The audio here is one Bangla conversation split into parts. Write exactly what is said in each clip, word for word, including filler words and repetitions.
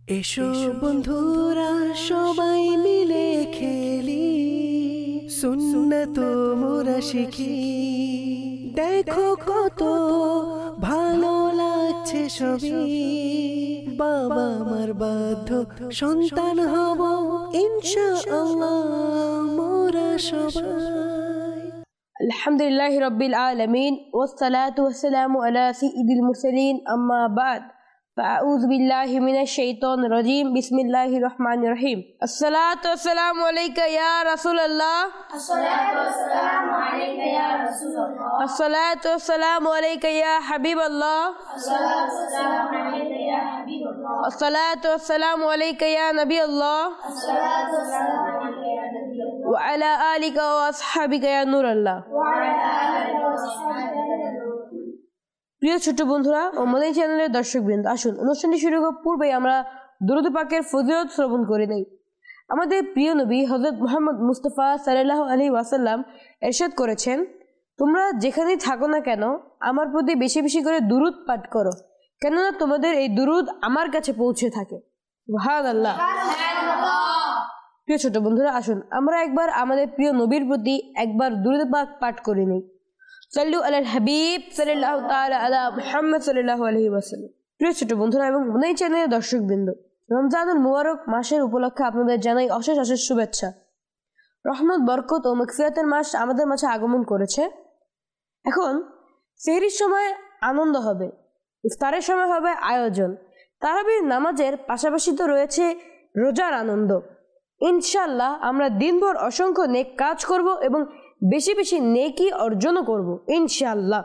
এসো বন্ধুরা সবাই মিলে খেলি, সুন্নাত মোরা শিখি। দেখো কত ভালো লাগছে সবই, বাবা মার বাধ্য সন্তান হব ইনশাআল্লাহ মোরা সবাই। আলহামদুলিল্লাহি রাব্বিল আলামিন ওয়াসসালাতু ওয়াসসালামু আলা সাইয়্যিদিল মুরসালিন, আম্মা বা'দ। فأعوذ بالله من الشيطان الرجيم بسم الله الرحمن الرحيم الصلاة والسلام عليك يا رسول الله الصلاة والسلام عليك يا رسول الله الصلاة والسلام عليك يا حبيب الله الصلاة والسلام عليك يا حبيب الله الصلاة والسلام عليك يا نبي الله الصلاة والسلام عليك يا نبي الله وعلى آلك وأصحابك يا نور الله وعلى آلك وصحبك يا نور الله। প্রিয় ছোট বন্ধুরা ও মদিনা চ্যানেলের দর্শকবৃন্দ, আসুন অনুষ্ঠানটি শুরু করার পূর্বে আমরা দুরূদ পাকের ফজিলত শ্রবণ করে নেই। আমাদের প্রিয় নবী হযরত মুহাম্মদ মুস্তাফা সাল্লাল্লাহু আলাইহি ওয়াসাল্লাম ইরশাদ করেছেন, তোমরা যেখানেই থাকো না কেন আমার প্রতি বেশি বেশি করে দুরূদ পাঠ করো, কেননা তোমাদের এই দুরূদ আমার কাছে পৌঁছে থাকে। সুবহানাল্লাহ। প্রিয় ছোট বন্ধুরা, আসুন আমরা একবার আমাদের প্রিয় নবীর প্রতি একবার দুরূদ পাক পাঠ করে নেই। সাল্লু আলাল হাবিব সাল্লাল্লাহু তাআলা আলা মুহাম্মদ সাল্লাল্লাহু আলাইহি ওয়াসাল্লাম। প্রিয় ছোট বন্ধুরা এবং মদিনা চ্যানেলের দর্শকবৃন্দ, রমজানুল মুবারক মাসের উপলক্ষে আপনাদের জানাই অশেষ অশেষ শুভেচ্ছা। রহমত, বরকত ও মাগফিরাতের মাস আমাদের মাঝে আগমন করেছে। এখন সেহরির সময় আনন্দ হবে, ইফতারের সময় হবে আয়োজন, তারাবির নামাজের পাশাপাশি তো রয়েছে রোজার আনন্দ। ইনশাআল্লাহ আমরা দিনভর অসংখ্য নেক কাজ করব এবং বেশি বেশি নেকি অর্জনও করব ইনশাআল্লাহ।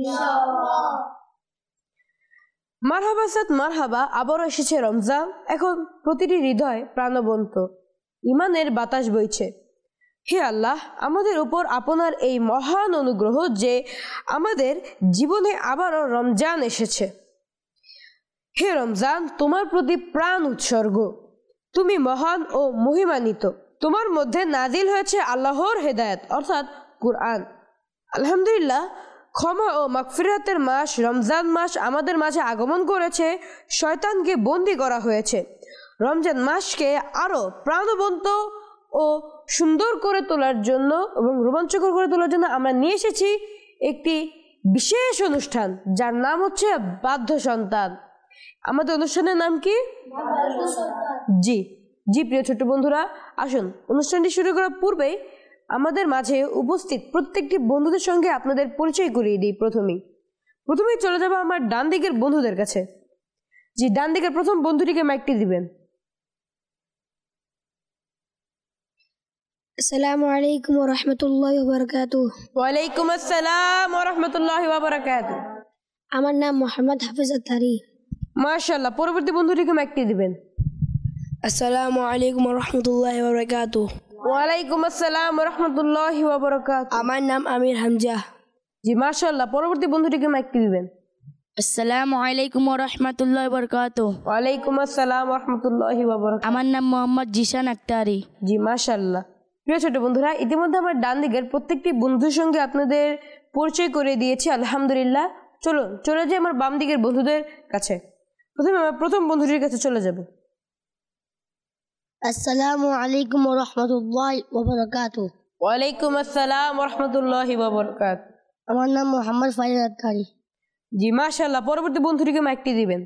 মারহাবা সাত মারহাবা, আবারও এসেছে রমজান। এখন প্রতিটি হৃদয় প্রাণবন্ত, ইমানের বাতাস বইছে। হে আল্লাহ, আমাদের উপর আপনার এই মহান অনুগ্রহ যে আমাদের জীবনে আবারও রমজান এসেছে। হে রমজান, তোমার প্রতি প্রাণ উৎসর্গ, তুমি মহান ও মহিমান্বিত। তোমার মধ্যে নাজিল হয়েছে আল্লাহর হেদায়েত অর্থাৎ কুরআন। আলহামদুলিল্লাহ, ক্ষমা ও মাগফিরাতের মাস রমজান মাস আমাদের মাঝে আগমন করেছে। শয়তানকে বন্দী করা হয়েছে। রমজান মাসকে আরো প্রাণবন্ত ও সুন্দর করে তোলার জন্য এবং রোমাঞ্চকর করে তোলার জন্য আমরা নিয়ে এসেছি একটি বিশেষ অনুষ্ঠান, যার নাম হচ্ছে বাধ্য সন্তান। আমাদের অনুষ্ঠানের নাম কি? জি জি প্রিয় ছোট বন্ধুরা, আসুন অনুষ্ঠানটি শুরু করার পূর্বে আমাদের মাঝে উপস্থিত প্রত্যেকটি বন্ধুদের সঙ্গে আপনাদের পরিচয় করিয়ে দিই। প্রথমেই প্রথমেই চলে যাবো আমার ডান দিকের বন্ধুদের কাছে। জি, ডান দিকের প্রথম বন্ধুটিকে মাইকটি দিবেন। আসসালামু আলাইকুম ওয়া রাহমাতুল্লাহি ওয়া বারাকাতুহু। ওয়া আলাইকুম আসসালাম ওয়া রাহমাতুল্লাহি ওয়া বারাকাতুহু। আমার নাম মোহাম্মদ হাফিজ আত্তারি। মাশাআল্লাহ। পরবর্তী বন্ধুটিকে মাইকটি দিবেন। আসসালামু আলাইকুম ওয়া রাহমাতুল্লাহি ওয়া বারাকাতুহু। ওয়া আলাইকুম আসসালাম ওয়া রাহমাতুল্লাহি ওয়া বারাকাতুহু। আমার নাম আমির হামজা। জি মাশাআল্লাহ। পরবর্তী বন্ধুটিকে মাইকটি দিবেন। আসসালামু আলাইকুম ওয়া রাহমাতুল্লাহি ওয়া বারাকাতুহু। ওয়া আলাইকুম আসসালাম ওয়া রাহমাতুল্লাহি ওয়া বারাকাতুহু। আমার নাম মোহাম্মদ জিশান আক্তারি। জি মাশাআল্লাহ। প্রিয় ছোট বন্ধুরা, ইতিমধ্যে আমার ডান দিকের প্রত্যেকটি বন্ধুর সঙ্গে আপনাদের পরিচয় করে দিয়েছি আলহামদুলিল্লাহ। চলো চলে যাই আমার বাম দিকের বন্ধুদের কাছে। প্রথমে আমার প্রথম বন্ধুটির কাছে চলে যাব। আসসালামু আলাইকুম ওয়া রাহমাতুল্লাহি ওয়া বারাকাতুহু। ওয়া আলাইকুম আসসালাম ওয়া রাহমাতুল্লাহি ওয়া বারাকাতুহু। আমার নাম মোহাম্মদ ফাইজ আত্তারি। জি মাশাআল্লাহ। পরবর্তী বন্ধুটিকে মাইকটি দিবেন।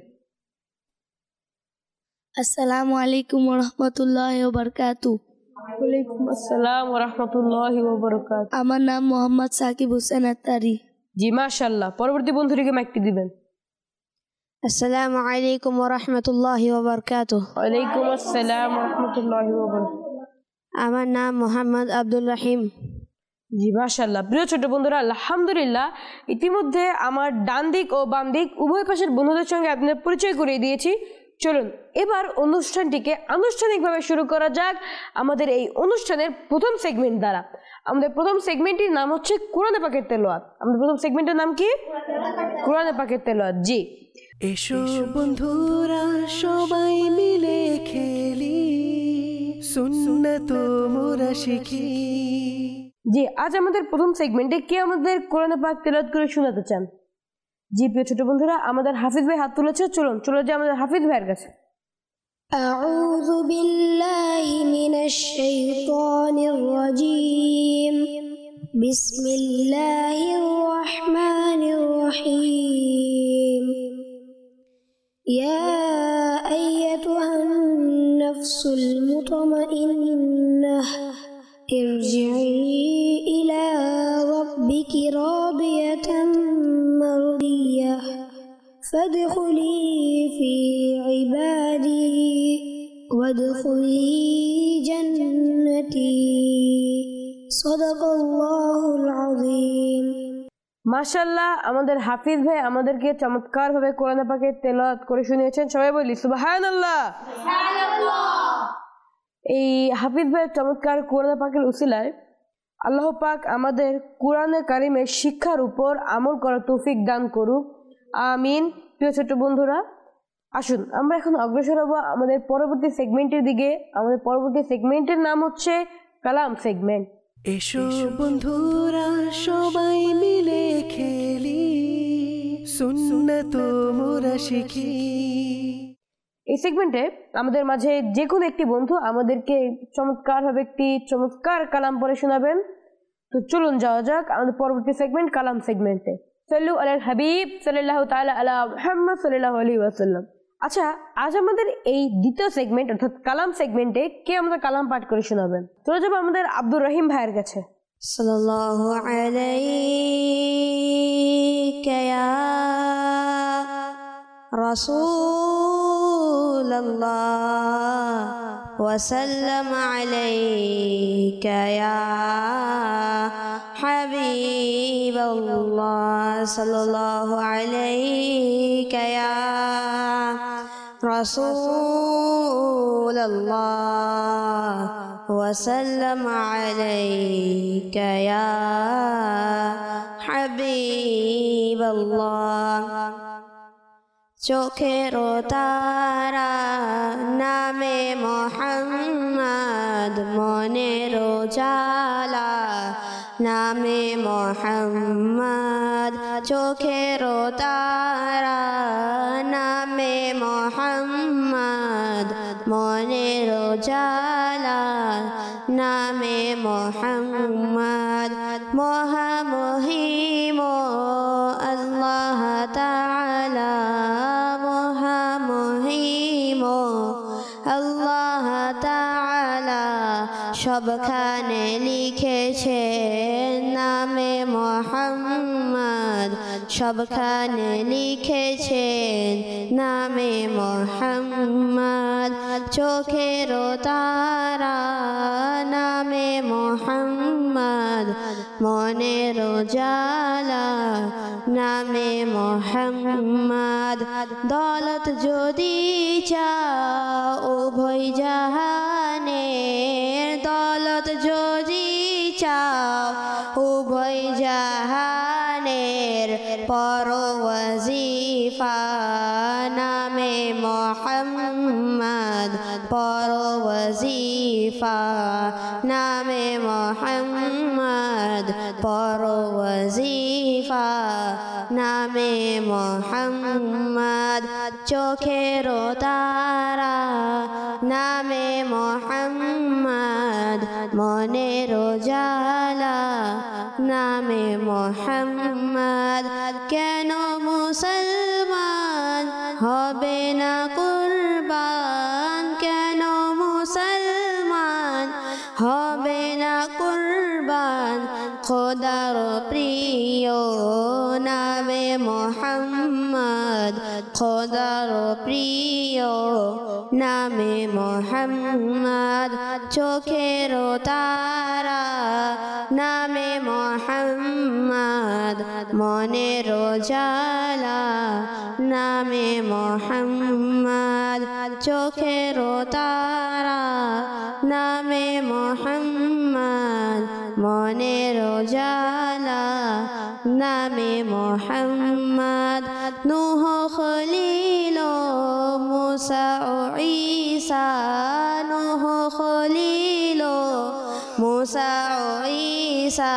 আসসালামু আলাইকুম ওয়া রাহমাতুল্লাহি ওয়া বারাকাতুহু। ওয়া আলাইকুম আসসালাম ওয়া রাহমাতুল্লাহি ওয়া বারাকাতুহু। আমার নাম মোহাম্মদ সাকিব হোসেন আত্তারি। জি মাশাআল্লাহ। পরবর্তী বন্ধুটিকে মাইকটি দিবেন। আসসালামু আলাইকুম ওয়া রাহমাতুল্লাহি ওয়া বারাকাতুহু। ওয়া আলাইকুম আসসালাম ওয়া রাহমাতুল্লাহি ওয়া বারাকাতুহু। আমার নাম মোহাম্মদ আব্দুল রহিম। জি মাশাআল্লাহ। প্রিয় ছোট বন্ধুরা, আলহামদুলিল্লাহ ইতিমধ্যে আমার ডান দিক ও বাম দিক উভয় পাশের বন্ধুদের সঙ্গে আপনাদের পরিচয় করিয়ে দিয়েছি। চলুন এবার অনুষ্ঠানটিকে আনুষ্ঠানিকভাবে শুরু করা যাক আমাদের এই অনুষ্ঠানের প্রথম সেগমেন্ট দ্বারা। আমাদের প্রথম সেগমেন্টটির নাম হচ্ছে কোরআন পাকের তেলাওয়াত। আমাদের প্রথম সেগমেন্টের নাম কি? কোরআন পাকের তেলাওয়াত। জি, এসো বন্ধুরা সবাই মিলে খেলি, সুন্নাত মোরা শিখি। জি আজ আমাদের প্রথম সেগমেন্টে কে আমাদের কোরআন পাক তেলাওয়াত করে শোনাতে চান? জি প্রিয় ছোট বন্ধুরা, আমাদের হাফিজ ভাই হাত তুলেছে। চলুন চলে যাই আমাদের হাফিজ ভাইয়ের কাছে। أعوذ بالله من الشيطان الرجيم بسم الله الرحمن الرحيم يا أيتها النفس المطمئنة ارجعي إلى ربك راضية مرضية فادخلي في عبادي وادخلي جنتي صدق الله العظيم মাশাআল্লাহ, আমাদের হাফিজ ভাই আমাদেরকে চমৎকার ভাবে কোরআন পাকের তেলাওয়াত করে শুনিয়েছেন। সবাই বলি সুবহানাল্লাহ। এই হাফিজ ভাইয়ের চমৎকার কোরআন পাকের উসিলায় আল্লাহ পাক আমাদের কোরআনে কারিমের শিক্ষার উপর আমল করার তৌফিক দান করুক, আমিন। প্রিয় ছোট বন্ধুরা, আসুন আমরা এখন অগ্রসর হব আমাদের পরবর্তী সেগমেন্টের দিকে। আমাদের পরবর্তী সেগমেন্টের নাম হচ্ছে কালাম সেগমেন্ট। এসো বন্ধুরা সবাই মিলে খেলি, সুন্নাত মোরা শিখি। এই সেগমেন্টে আমাদের মাঝে যে কোনো একটি বন্ধু আমাদেরকে চমৎকারভাবে একটি চমৎকার কালাম পড়ে শোনাবেন। তো চলুন যাওয়া যাক আমাদের পরবর্তী সেগমেন্ট কালাম সেগমেন্টে। সাল্লু আলাল হাবিব সাল্লাল্লাহু তাআলা আলা মুহাম্মদ সাল্লাল্লাহু আলাইহি ওয়াসাল্লাম। আচ্ছা, আজ আমাদের এই দ্বিতীয় সেগমেন্ট অর্থাৎ কালাম সেগমেন্টে কে আমাদের কালাম পাঠ করে শোনাবেন? চলে যাবো আমাদের আব্দুর রহিম ভাইয়ের কাছে। সাল্লাল্লাহু আলাইকা ইয়া রাসূলুল্লাহ ওয়া সাল্লাম আলাইকা ইয়া হাবিবাল্লাহ সাল্লাল্লাহু আলাইকা ইয়া রাসূলুল্লাহ ওয়া সাল্লাম আলাইকা ইয়া হাবিবাল্লাহ। চোখের তারা নামে মোহাম্মদ, মনের জালা নামে মোহাম্মদ। চোখের তারা নামে মোহাম্মদ, মনের জালা নামে মোহাম্মদ। মহামহিম আল্লাহ তাআলা, মহামহিম আল্লাহ তাআলা সবখানে লিখেছেন নামে মোহাম্মদ, সবখানে লিখেছেন নামে মোহাম্মদ। চোখের তারা নামে মোহাম্মদ, মনের জালা নামে মোহাম্মদ। দৌলত যদি চাও উভয় জাহানের, দৌলত যদি চাও উভয় জাহানের, পর ওয়াজিফা নামে মোহাম্মদ, পর ওয়াজিফা নামে মোহাম্মদ, পর ওয়াজিফা নামে মোহাম্মদ। চোখের তারা নামে মোহাম্মদ, মনের জালা নামে মোহাম্মদ। কেন মুসলমান হবে না কুরবান, কেন মুসলমান হবে না কুরবান? খোদার প্রিয় নামে মোহাম্মদ, খোদার প্রিয় নামে মোহাম্মদ। চোখের তারা নামে মোহাম্মদ, মনের জালা নামে মোহাম্মদ। চোখের তারা নামে মোহাম্মদ, মনের জালা নামে মোহাম্মদ। নূহ খলিল মুসা ও ঈসা, নূহ খলিল মুসা ও ঈসা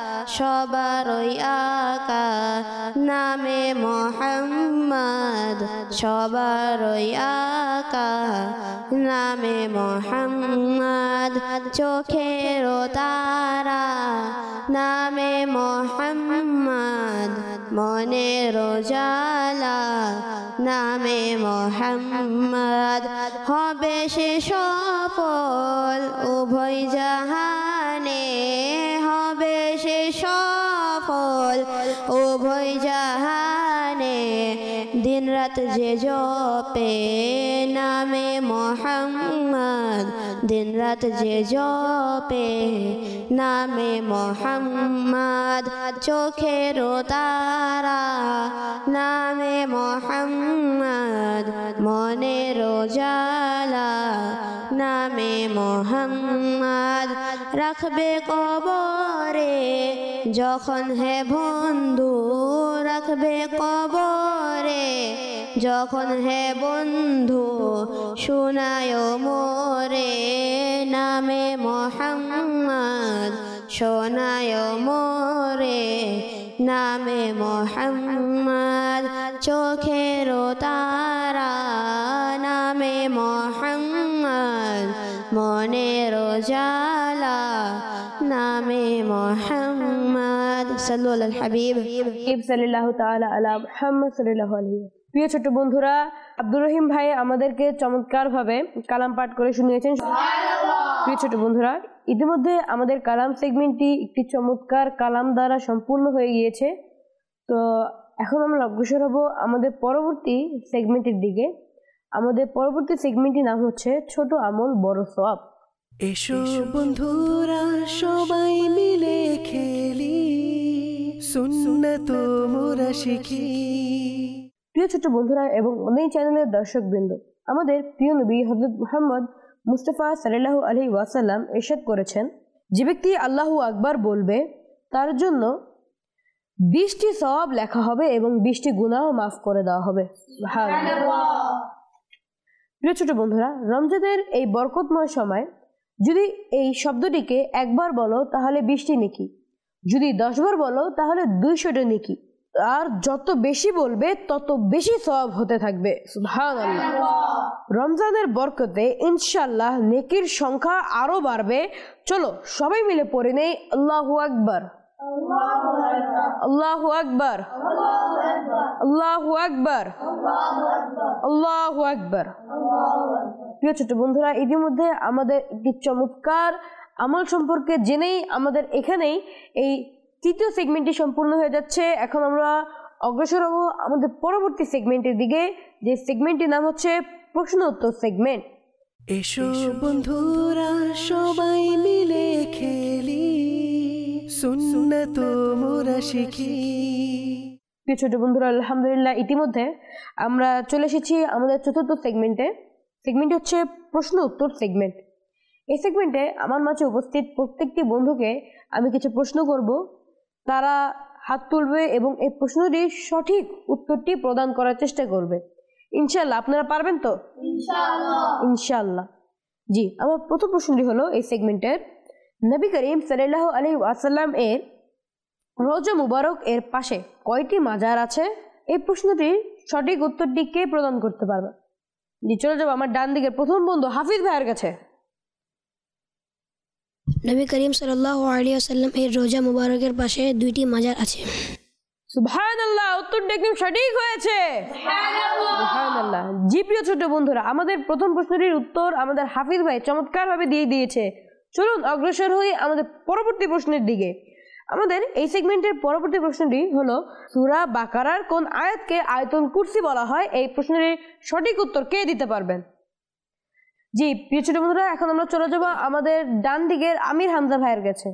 সবারই আকা নামে মোহাম্মদ, সবারই আকা নামে মোহাম্মদ চোখের তারা নামে মোহাম্মদ মনের জালা নামে মোহাম্মদ হবে সে সফল উভয় জাহানে হবে সে সফল উভয় জাহানে দিন রাত যে জপে নামে মোহাম্মদ দিন রাত যে জপে নামে মোহাম্মদ চোখের তারা নামে মোহাম্মদ মনের জালা নামে মোহাম্মদ রাখবে কবরে যখন হে বন্ধু রাখবে কবরে যখন হে বন্ধু শোনায় মোরে নামে মোহাম্মদ শোনায় মোরে নামে মোহাম্মদ চোখের তারা নামে মোহাম্মদ মনের জালা নামে মোহাম্মদ সাল্লু আলাল হাবিব সাল্লাল্লাহু তাআলা আলা মুহাম্মদ সাল্লাল্লাহু আলাইহি। প্রিয় ছোট বন্ধুরা, আব্দুর রহিম ভাই আমাদেরকে চমৎকারভাবে কালাম পাঠ করে শুনিয়েছেন। প্রিয় ছোট বন্ধুরা, ইতিমধ্যে আমাদের কালাম সেগমেন্টটি একটি চমৎকার কালাম দ্বারা সম্পূর্ণ হয়ে গিয়েছে। তো এখন আমরা অগ্রসর হব আমাদের পরবর্তী সেগমেন্টের দিকে। আমাদের পরবর্তী সেগমেন্টটির নাম হচ্ছে ছোট আমল বড় সওয়াব। এসো বন্ধুরা সবাই মিলে খেলি, সুন্নাত মোরা শিখি। প্রিয় ছোট বন্ধুরা এবং অনেক চ্যানেলের দর্শকবৃন্দ, আমাদের প্রিয় নবী হযরত মুহাম্মদ মুস্তাফা সাল্লাল্লাহু আলাইহি ওয়াসাল্লাম ইরশাদ করেছেন, যে ব্যক্তি আল্লাহু আকবার বলবে তার জন্য বিশটি সওয়াব লেখা হবে এবং বিশটি গুনাহ মাফ করে দেওয়া হবে। সুবহানাল্লাহ। প্রিয় ছোট বন্ধুরা, রমজানের এই বরকতময় সময় যদি এই শব্দটিকে একবার বলো তাহলে বিশটি নেকি, যদি দশবার বলো তাহলে দুইশোটা নেকি, আর যত বেশি বলবে তত বেশি সওয়াব হতে থাকবে। সুবহানাল্লাহ। রমজানের বরকতে ইনশাআল্লাহ নেকির সংখ্যা আরো বাড়বে। চলো সবাই মিলে পড়ে নেই আল্লাহু আকবার, আল্লাহু আকবার, আল্লাহু আকবার, আল্লাহু আকবার। প্রিয় ছোট বন্ধুরা, ইতিমধ্যে আমাদের একটি চমৎকার আমল সম্পর্কে জেনেই আমাদের এখানেই এই তৃতীয় সেগমেন্টটি সম্পূর্ণ হয়ে যাচ্ছে। এখন আমরা অগ্রসর হব আমাদের পরবর্তী সেগমেন্টের দিকে, যে সেগমেন্টটির নাম হচ্ছে প্রশ্ন উত্তর সেগমেন্ট। এসো বন্ধুরা সবাই মিলে খেলি, সুন্নাত মোরা শিখি। প্রিয় ছোট বন্ধুরা, আলহামদুলিল্লাহ ইতিমধ্যে আমরা চলে এসেছি আমাদের চতুর্থ সেগমেন্টে। সেগমেন্ট হচ্ছে প্রশ্ন উত্তর সেগমেন্ট। এই সেগমেন্টে আমার মাঝে উপস্থিত প্রত্যেকটি বন্ধুকে আমি কিছু প্রশ্ন করব, তারা হাত তুলবে এবং এই প্রশ্নটির সঠিক উত্তরটি প্রদান করার চেষ্টা করবে। ইনশাআল্লাহ আপনারা পারবেন তো? ইনশাআল্লাহ। ইনশাআল্লাহ। জি, আমার প্রথম প্রশ্নটি হলো এই সেগমেন্টের, নবী করিম সাল্লাল্লাহু আলাইহি ওয়াসাল্লাম এর রওজা মুবারক এর পাশে কয়টি মাজার আছে? এই প্রশ্নটির সঠিক উত্তরটি কে প্রদান করতে পারবে? জি, চলে যাবো আমার ডান দিকের প্রথম বন্ধু হাফিজ ভাইয়ের কাছে। নবী করিম সাল্লাল্লাহু আলাইহি ওয়াসাল্লাম এর রোজা মুবারকের পাশে দুইটি মাজার আছে। সুবহানাল্লাহ, উত্তরটি একদম সঠিক হয়েছে। সুবহানাল্লাহ। জি প্রিয় ছোট বন্ধুরা, আমাদের প্রথম প্রশ্নটির উত্তর আমাদের হাফিজ ভাই চমৎকারভাবে দিয়ে দিয়েছে। চলুন অগ্রসর হই আমাদের পরবর্তী প্রশ্নের দিকে। আমাদের এই সেগমেন্টের পরবর্তী প্রশ্নটি হলো, সূরা বাকারার কোন আয়াতকে আয়াতুল কুরসি বলা হয়? এই প্রশ্নের সঠিক উত্তর কে দিতে পারবেন? জি প্রিয় ছোট বন্ধুরা, এখন আমরা চলে যাব আমাদের ডান দিকের আমির হামজা ভাইয়ের কাছে।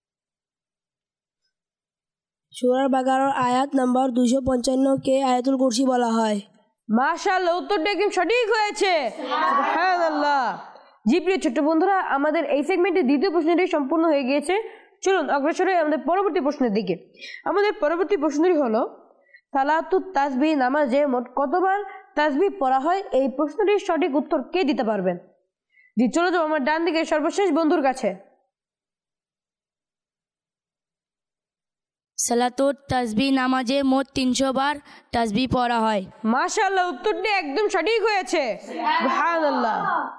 সূরা বাকারার আয়াত নাম্বার দুইশো পঞ্চান্ন কে আয়াতুল কুরসি বলা হয়? মাশাআল্লাহ, উত্তরটি একদম সঠিক হয়েছে। সুবহানাল্লাহ। জি প্রিয় ছোট বন্ধুরা, আমাদের এই সেগমেন্টের দ্বিতীয় প্রশ্নটি সম্পূর্ণ হয়ে গিয়েছে। চলুন অগ্রসর হই আমাদের পরবর্তী প্রশ্নের দিকে। আমাদের পরবর্তী প্রশ্নটি হলো, সালাতুত তাসবিহ নামাজে মোট কতবার তাসবিহ পড়া হয়? এই প্রশ্নটির সঠিক উত্তর কে দিতে পারবেন? জি, চলে যাবো আমার ডান দিকে সর্বশেষ বন্ধুর কাছে। সালাতুত তাসবিহ নামাজে মোট তিনশো বার তাসবিহ পড়া হয়। মাশাআল্লাহ, উত্তরটি একদম সঠিক হয়েছে। সুবহানাল্লাহ।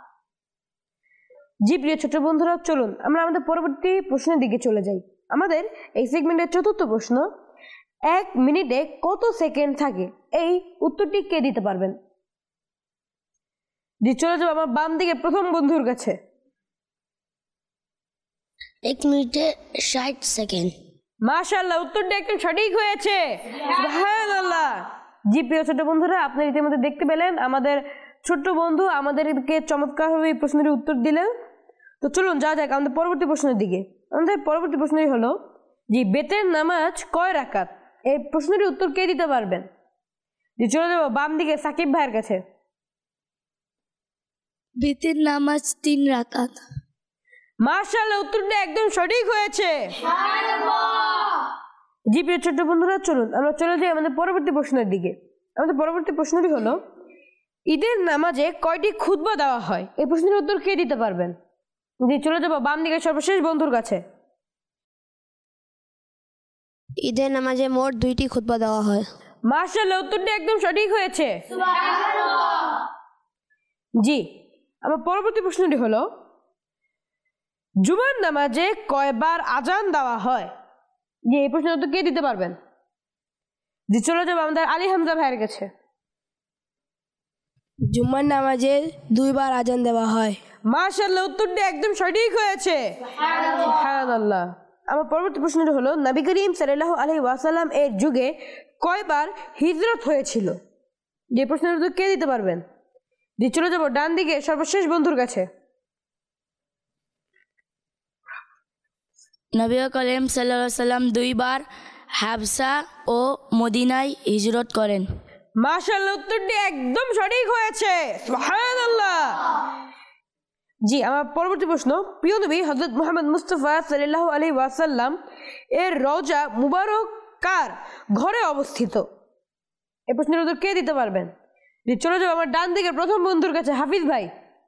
জি প্রিয় ছোট বন্ধুরা, চলুন আমরা আমাদের পরবর্তী প্রশ্নের দিকে চলে যাই। আমাদের এই সেগমেন্টের চতুর্থ প্রশ্ন, এক মিনিটে কত সেকেন্ড থাকে? এই উত্তরটি কে দিতে পারবেন? জি চলে যাবো আমার বাম দিকে প্রথম বন্ধুর কাছে। এক মিনিটে ষাট সেকেন্ড। মাশাআল্লাহ, উত্তরটি একদম সঠিক হয়েছে। সুবহানাল্লাহ। জি প্রিয় ছোট বন্ধুরা, আপনারা ইতিমধ্যে দেখতে পেলেন আমাদের ছোট্ট বন্ধু আমাদেরকে চমৎকারভাবে এই প্রশ্নের উত্তর দিলেন। তো চলুন যা যাক আমাদের পরবর্তী প্রশ্নের দিকে। আমাদের পরবর্তী প্রশ্নটি হলো যে বেতের নামাজ কয় রাকাত? এই প্রশ্নের উত্তর কে দিতে পারবেন? যে চলে যাবো বাম দিকে সাকিব ভাইয়ের কাছে। বেতের নামাজ তিন রাকাত। মাশাআল্লাহ, উত্তরটা একদম সঠিক হয়েছে। জি প্রিয় ছোট্ট বন্ধুরা, চলুন আমরা চলে যাই আমাদের পরবর্তী প্রশ্নের দিকে। আমাদের পরবর্তী প্রশ্নটি হলো ঈদের নামাজে কয়টি খুতবা দেওয়া হয়? এই প্রশ্নের উত্তর কে দিতে পারবেন? জি চলে যাবো বাম দিকে সর্বশেষ বন্ধুর কাছে। ঈদের নামাজে মোট দুইটি খুতবা দেওয়া হয়। মাশাআল্লাহ, উত্তরটি একদম সঠিক হয়েছে। জি আমার পরবর্তী প্রশ্নটি হলো জুমার নামাজে কয়বার আজান দেওয়া হয়? জি এই প্রশ্নের উত্তর কে দিতে পারবেন? জি চলে যাবো আমাদের আলী হামজা ভাইয়ের কাছে। জুম্মার নামাজে দুইবার আজান দেওয়া হয়। মাশাআল্লাহ, উত্তরটি একদম সঠিক হয়েছে। সুবহানাল্লাহ। আমার পরবর্তী প্রশ্নটি হলো নবী করিম সাল্লাল্লাহু আলাইহি ওয়াসাল্লাম এর যুগে কয়বার হিজরত হয়েছিল? যে প্রশ্নের উত্তর কে দিতে পারবেন? জি চলে যাবো ডান দিকে সর্বশেষ বন্ধুর কাছে। নবী করিম সাল্লাল্লাহু আলাইহি সাল্লাম দুইবার হাবসা ও মদিনায় হিজরত করেন। মাশাআল্লাহ, উত্তরটি একদম সঠিক হয়েছে। সুবহানাল্লাহ। জি আমার পরবর্তী প্রশ্ন, প্রিয় নবী হযরত মুহাম্মদ মুস্তাফা সাল্লাল্লাহু আলাইহি ওয়াসাল্লাম এর রওজা মুবারক কার ঘরে অবস্থিত? এই প্রশ্নের উত্তর কে দিতে পারবেন? জি চলে যাবো আমার ডান দিকের প্রথম বন্ধুর কাছে, হাফিজ ভাই।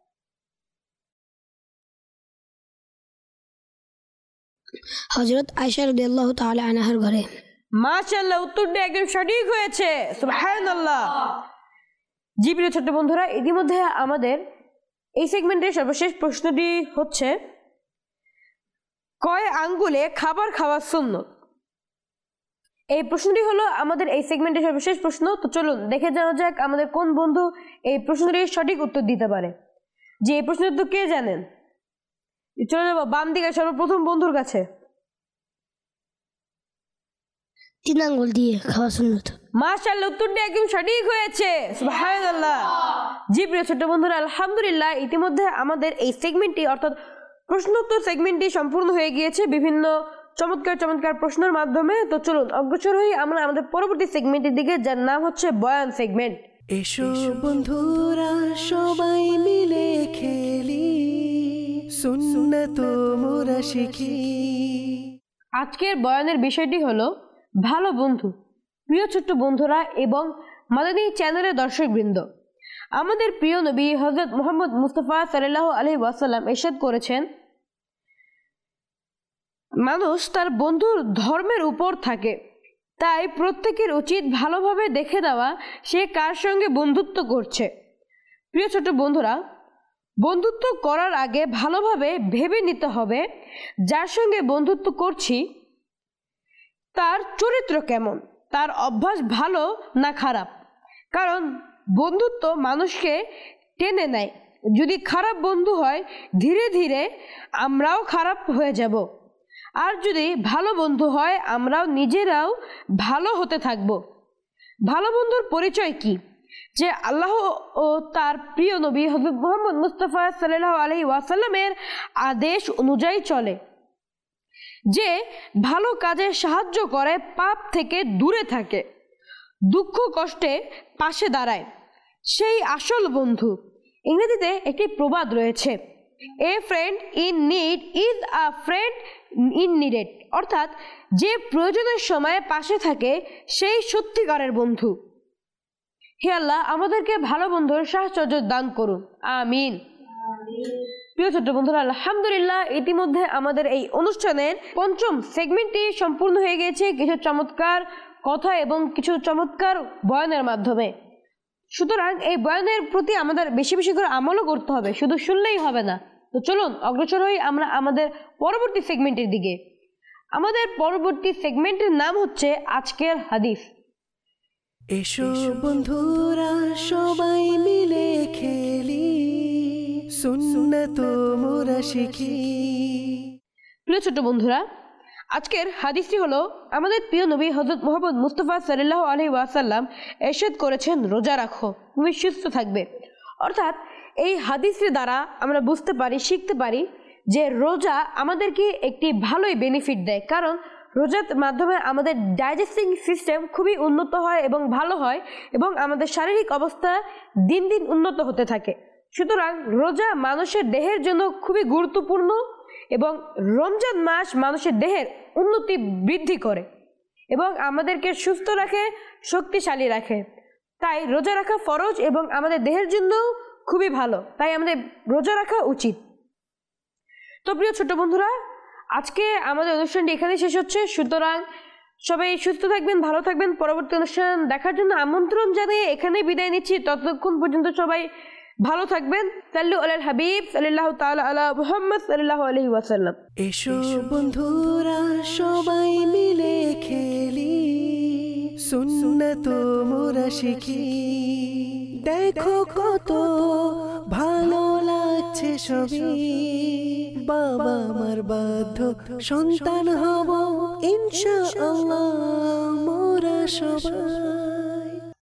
হযরত আয়েশা রাদিয়াল্লাহু তাআলা আনহার ঘরে। মাশাআল্লাহ, উত্তরটি একদম সঠিক হয়েছে। সুবহানাল্লাহ। জি প্রিয় ছোট্ট বন্ধুরা, ইতিমধ্যে আমাদের এই সেগমেন্টের সর্বশেষ প্রশ্নটি হচ্ছে কয় আঙ্গুলে খাবার খাওয়া সুন্নত? এই প্রশ্নটি হলো আমাদের এই সেগমেন্টের সর্বশেষ প্রশ্ন। তো চলুন দেখে যাওয়া যাক আমাদের কোন বন্ধু এই প্রশ্নটির সঠিক উত্তর দিতে পারে। যে এই প্রশ্নের উত্তর কে জানেন? চলে যাবো বাম দিকে সর্বপ্রথম বন্ধুর কাছে। তিন আঙ্গুল দিয়ে খাওয়া সুন্নত। মাশাআল্লাহ, উত্তরটি একদম সঠিক হয়েছে। সুবহানাল্লাহ। জি প্রিয় ছোট্ট বন্ধুরা, আলহামদুলিল্লাহ ইতিমধ্যে আমাদের এই সেগমেন্টটি অর্থাৎ প্রশ্নোত্তর সেগমেন্টটি সম্পূর্ণ হয়ে গিয়েছে বিভিন্ন চমৎকার চমৎকার প্রশ্নের মাধ্যমে। তো চলুন অগ্রসর হই আমরা আমাদের পরবর্তী সেগমেন্টের দিকে, যার নাম হচ্ছে বয়ান সেগমেন্ট। এসো বন্ধুরা সবাই মিলে খেলি, সুন্নাত মোরা শিখি। আজকের বয়ানের বিষয়টি হলো ভালো বন্ধু। প্রিয় ছোট্ট বন্ধুরা এবং মাদানী চ্যানেলের দর্শকবৃন্দ, আমাদের প্রিয় নবী হযরত মুহাম্মদ মুস্তাফা সাল্লাল্লাহু আলাইহি ওয়াসাল্লাম ইরশাদ করেছেন, মানুষ তার বন্ধুর ধর্মের উপর থাকে, তাই প্রত্যেকের উচিত ভালোভাবে দেখে দেওয়া সে কার সঙ্গে বন্ধুত্ব করছে। প্রিয় ছোট বন্ধুরা, বন্ধুত্ব করার আগে ভালোভাবে ভেবে নিতে হবে যার সঙ্গে বন্ধুত্ব করছি তার চরিত্র কেমন, তার অভ্যাস ভালো না খারাপ। কারণ বন্ধুত্ব মানুষকে টেনে নেয়। যদি খারাপ বন্ধু হয় ধীরে ধীরে আমরাও খারাপ হয়ে যাব, আর যদি ভালো বন্ধু হয় আমরাও নিজেরাও ভালো হতে থাকব। ভালো বন্ধুর পরিচয় কি? যে আল্লাহ ও তার প্রিয় নবী হযরত মুহাম্মদ মুস্তাফা সাল্লাল্লাহু আলাইহি ওয়াসাল্লামের আদেশ অনুযায়ী চলে, যে ভালো কাজে সাহায্য করে, পাপ থেকে দূরে থাকে, দুঃখ কষ্টে পাশে দাঁড়ায়, সেই আসল বন্ধু। ইংরেজিতে একটি প্রবাদ রয়েছে, a friend in need is a friend indeed নিডেড, অর্থাৎ যে প্রয়োজনের সময় পাশে থাকে সেই সত্যিকারের বন্ধু। হে আল্লাহ আমাদেরকে ভালো বন্ধুর সাহচর্য দান করুন, আমিন। প্রিয় ছোট্ট বন্ধুরা, আলহামদুলিল্লাহ ইতিমধ্যে আমাদের এই অনুষ্ঠানের পঞ্চম সেগমেন্টটি সম্পূর্ণ হয়ে গিয়েছে কিছু চমৎকার কথা এবং কিছু চমৎকার বয়ানের মাধ্যমে। সুতরাং এই বয়ানের প্রতি আমাদের বেশি বেশি করে আমলও করতে হবে, শুধু শুনলেই হবে না। তো চলুন অগ্রসর হই আমরা আমাদের পরবর্তী সেগমেন্টের দিকে। আমাদের পরবর্তী সেগমেন্টের নাম হচ্ছে আজকের হাদিস। এসো বন্ধুরা সবাই মিলে খেলি, সুন্নাত মোরা শিখি। প্রিয় ছোট বন্ধুরা, আজকের হাদিসটি হলো আমাদের প্রিয় নবী হযরত মুহাম্মদ মুস্তাফা সাল্লাল্লাহু আলাইহি ওয়াসাল্লাম ইরশাদ করেছেন, রোজা রাখো তুমি সুস্থ থাকবে। অর্থাৎ এই হাদিসের দ্বারা আমরা বুঝতে পারি, শিখতে পারি যে রোজা আমাদেরকে একটি ভালোই বেনিফিট দেয়, কারণ রোজার মাধ্যমে আমাদের ডাইজেস্টিং সিস্টেম খুবই উন্নত হয় এবং ভালো হয় এবং আমাদের শারীরিক অবস্থা দিন দিন উন্নত হতে থাকে। সুতরাং রোজা মানুষের দেহের জন্য খুবই গুরুত্বপূর্ণ এবং রমজান মাস মানুষের দেহের উন্নতি বৃদ্ধি করে এবং আমাদেরকে সুস্থ রাখে, শক্তিশালী রাখে। তাই রোজা রাখা ফরজ এবং আমাদের দেহের জন্য খুবই ভালো, তাই আমাদের রোজা রাখা উচিত। তো প্রিয় ছোট বন্ধুরা, আজকে আমাদের অনুষ্ঠানটি এখানেই শেষ হচ্ছে। সুতরাং সবাই সুস্থ থাকবেন, ভালো থাকবেন। পরবর্তী অনুষ্ঠান দেখার জন্য আমন্ত্রণ জানিয়ে এখানে বিদায় নিচ্ছি। ততক্ষণ পর্যন্ত সবাই ভালো থাকবেন। সাল্লু আলাল হাবিব সাল্লাল্লাহু তাআলা আলা মুহাম্মদ সাল্লাল্লাহু আলাইহি ওয়াসাল্লাম। এসো বন্ধুরা সবাই মিলে খেলি, সুন্নাত মোরা শিখি। দেখো কত ভালো লাগছে সবই, বাবা মার বাধ্য সন্তান হব ইনশাআল্লাহ মোরা সবাই।